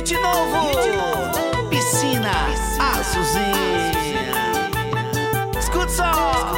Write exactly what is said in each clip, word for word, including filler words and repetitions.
Hit novo, Piscina Azulzinha. Escuta só.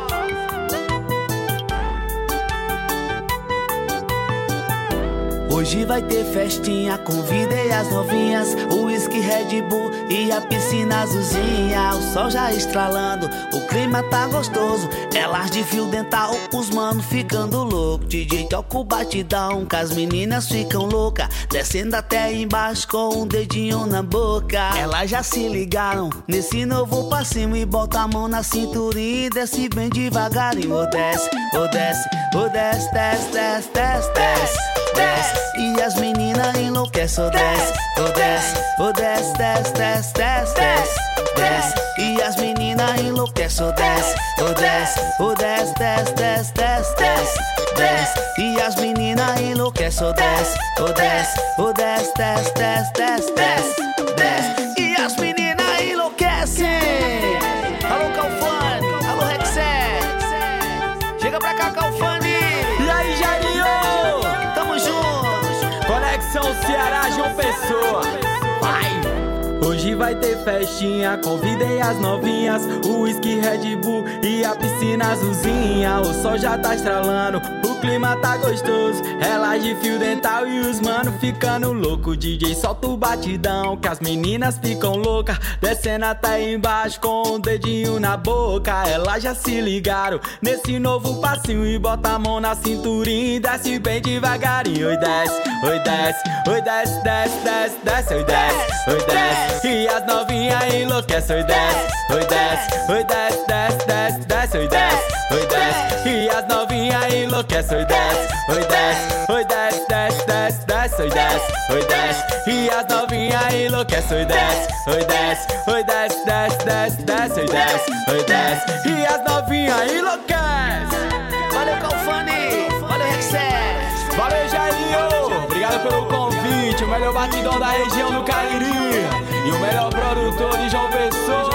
Hoje vai ter festinha, convidei as novinhas, o whisky Red Bull e a piscina azulzinha. O sol já estralando, o clima tá gostoso, elas de fio dental, os manos ficando louco. D J toca o batidão, que as meninas ficam loucas, descendo até embaixo com um dedinho na boca. Elas já se ligaram nesse novo passinho e bota a mão na cinturinha e desce bem devagarinho. Ou desce, ou desce, ou desce, desce, desce, desce, desce, desce. E as meninas enlouquecem, oh desce, oh desce, oh desce, desce, desce, desce, desce, desce. E as meninas enlouquecem, oh desce, oh desce, oh desce, desce, desce, desce, desce, desce. E as meninas enlouquecem, oh desce, oh desce, oh desce, desce, desce, desce, desce, desce. E as meninas enlouquecem. Alô Calfani, alô Rexé, chega pra cá Calfani. E aí Jairinho, tamo junto. Conexão Ceará, João Pessoa. Vai! Hoje vai ter festinha, convidei as novinhas, o whisky Red Bull e a piscina azulzinha. O sol já tá estralando, o clima tá gostoso, elas de fio dental e os mano ficando louco. D J solta o batidão, que as meninas ficam loucas, descendo até embaixo com um dedinho na boca. Elas já se ligaram nesse novo passinho e bota a mão na cinturinha e desce bem devagarinho. Oi desce, oi desce, oi desce, desce, desce, desce, oi desce, oi desce. E as novinhas enlouquecem, oi desce, oi desce, oi desce, desce, desce, desce, oi desce, oi desce. E as novinhas enlouquecem, oi desce, oi desce, oi desce, desce, desce, desce, oi desce, oi desce. E as novinhas enlouquecem, oi desce, oi desce, oi desce, desce, desce, desce, oi desce, oi desce. E as novinhas enlouquecem. Valeu Calfani, valeu Rexé, valeu Jairinho, obrigado pelo convite. O melhor batidão da região do Cariri e o melhor produtor de João Pessoa.